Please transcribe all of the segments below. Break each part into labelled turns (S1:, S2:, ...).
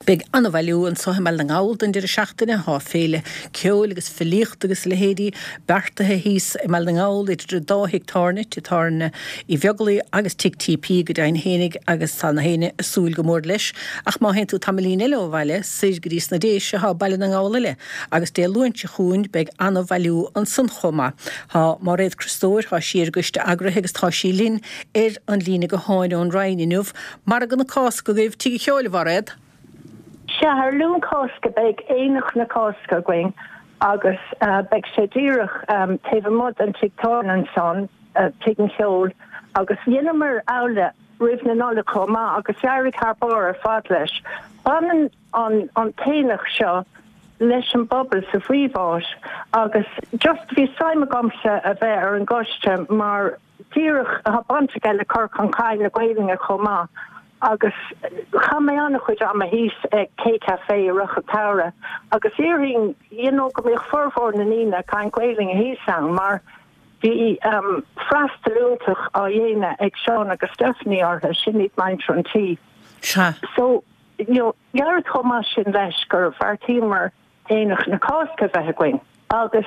S1: Beg anhhaú an so me an gáil an de seachtainine há féle ceol agus felíocht agus le héadí bertathe híos me an gáil idir 2 hectarne títarne I bheaglaí agus TP go dain hénig agus sanna héine súil go mór leis ach má hen tú tamlín eile óhhaile sais grís na dééis se há bailile an gáile agus dé luintse chuún beg anhhaú an san chomma. Tá mar réad Christóir há siar goiste agrathe agus tá sí lín an lína go háine an Raininmh mar gan na cás go gaibh tí cheola bharad.
S2: Se haar lún cósca beag éach na cósca going agus beag sé ddíireach taobh mod an tictáin an son tuigean cheol agus dhéanamar ála roimh na nóla comá agus dearraigh tharbóir ar fad leis. Banan an taonach seo leis an bobbal sa bhríomháis agus just bhí saime gomsa a bheith ar an gcoiste mar díireach a habanta geile cur an cáil na gaiilinge comá agus cha mé anna chuid am a híos ag cé-café a rucha tára agus éing go mé forhór na nína cáin gaiilinge híos an mar bhí freastalúntaach á dhéine ag Seán agus Stephanie ortha sin níd maintr an tí. So jaar chomá sin leis gur bhar tímar éach na cásca bheith going agus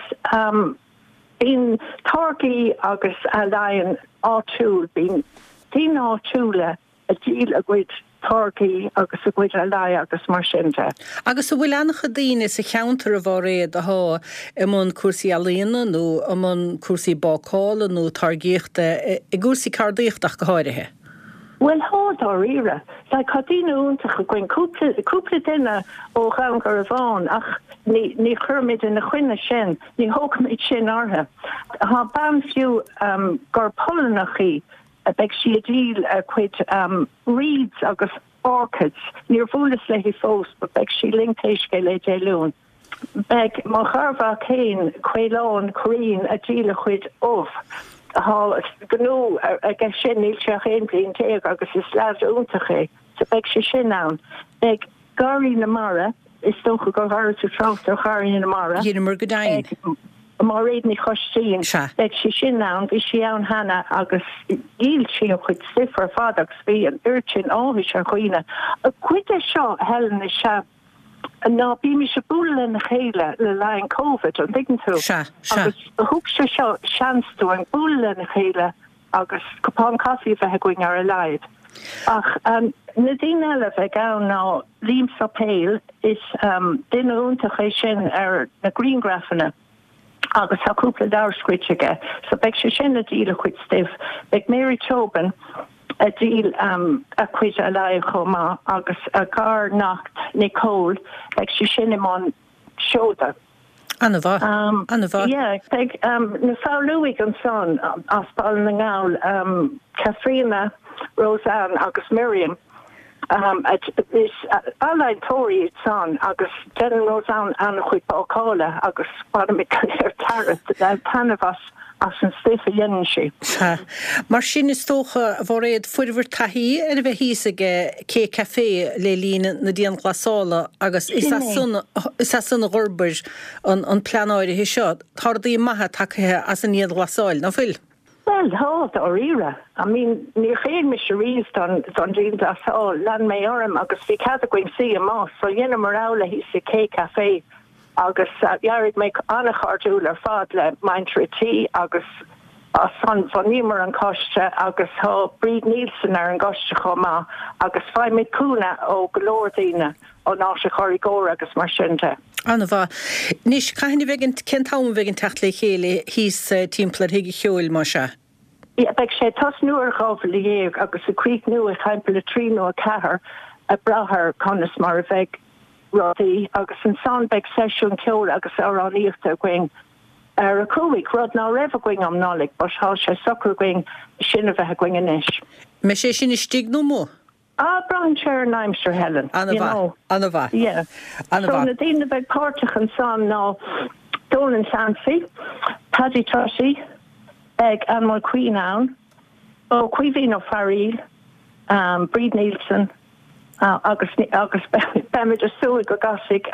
S2: bín Torcaí agus a Lion áitiúil bín tí áitiúla a díl a gcuid Torcaí agus a gcuid a Lai agus mar sinnte.
S1: Agus a bhfuil annach daine sa cheantar a bhar réad a há imón cuasaí alíonna nó imón cuasaí bácála nó targéachta I gúsaí cardíochtach go háirithe.
S2: Well há ire, le cadína úntaach a gin cúpla duine ó gan gur a bháin ach ní churmid in na chuine sin, ní hócamid sin orthe. Tá ban fiú gur polanachaí a beag si a díl a chuid reeds agus orchids, níor bhualas le hí fós, ba beag si linktéis go le déilún. Beag má charbhá céin chuileán choín a díl a chuid óh. Gnú a g sin níl seach éon blion téag agus is lead úntaché, sa beag sé sin ann. Beag garí na mara, is tócha go bhar tú trachtar garí na mara.
S1: Dhéanamar go dain.
S2: Mar réad ní chostíín beag sé sin ann, bhí sé ann hena agus díl si a chuid stifar fad agus bhí an urchin áhís ar chuoine. A cuide seo helen is se ná bí mi se búla na chéile le lein COVID an digan tú agus thug se seo seanstú an búla na chéile agus copán caí bheit going ar a leid. Ach na dtíine eile bheith gan ná lím sa péil is duine úntaché sin ar na greengraffanna agus tá cúpla dáirscuiteige, so beag sé sin a díl a chuid stif. Beag Mary Tobin a díl a chuid a lai chomá agus a gar nacht Nicole ag si sin imán seoda.
S1: Anna bha?
S2: Yeah, beag na fáluigh an son aspáil na ngáil Kathrina, Roseanne agus Miriam is Alain Tóri son agus Jen Roseanne anna chuid bácála agus bada can ar tarad tanhas as an stéfa dhéanaan si.
S1: Mar sin is tócha a bhór réad fuirbhar taí ar bheith híos aige cé-café le lína na díon glasála agus is sunna ghorbair an pleanáire hí seo. Tardaí maithe takeithe as an iad glasáil, ná fuil?
S2: Well, há ire. I mean, ní chéad me se ríos don dín glasáil lean mé orm agus bhí cad a goin si a más, so dhéanam mar ála hí sa cé-café agus jarig me annach arúil ar fad le maintre tí agus san nímar an coiste agus há Bríd Nielsen ar an goiste chomá agus feimid cúna ó golóirdaine ó ná se chorigóir agus mar sinnte.
S1: Anna bha. Níos caiinna bheith cen bheith techt le chéile híos timpplair hiigi cheoil mar se?
S2: Beag sé tas nuair gábhfuil dhéag agus a críic nu a chaimpla le trí nó a cethir a brathir conas mar a bheith rodí agus an son beag seisiún ceol agus áráníochta going ar a cúig rud ná raibh going am nálig, bos há sé soccer going sinna bheith going inis.
S1: Me sé sin is stig nó mó?
S2: Brown chair Nimester Helen.
S1: Anna bha.
S2: Yeah. So na dtíine bheith páirteach an son ná Dolan Sansi, Paddy Toshi, ag Anmal Queen Ann, ó Cuivino Farrell, Bríd Nielsen, agus bemid a súig go gasig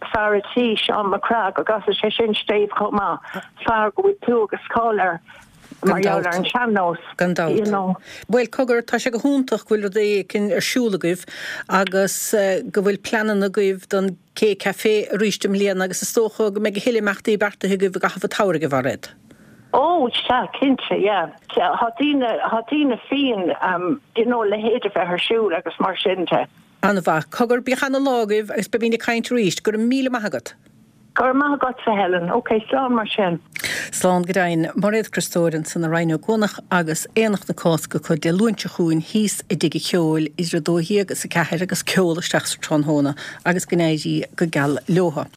S2: Faratí Sean McCrag go gas sé sin stéh chomá far go bhfuil tú agus cáir Marall an seannos.
S1: Gandát. Bhfuil cogur tá sé go húntaach bhfuil é cin arsúlagah agus go bhfuil planan a goibh don cé café ríistem líana agus is tócha go méid hiileachtaí bertathe go bh gafa tára go bhred.
S2: Oh, kinse, yeah. Hatína féin, le héidir fe her siúl agus mar sinnte.
S1: Anna bha, cogur bíchanna lágah agus be bína caint ríist, gur míle maithagat.
S2: Gur maithagat sa Helen, slán mar sin.
S1: Slán godain Mairead Christóireann san na Rhino Gonach agus éanach na cásca chud de lúnte chuún híos I dig cheol is dóhí agus a ceir agus ceolaisteach sa tronhóna agus gnéidí go gal leotha.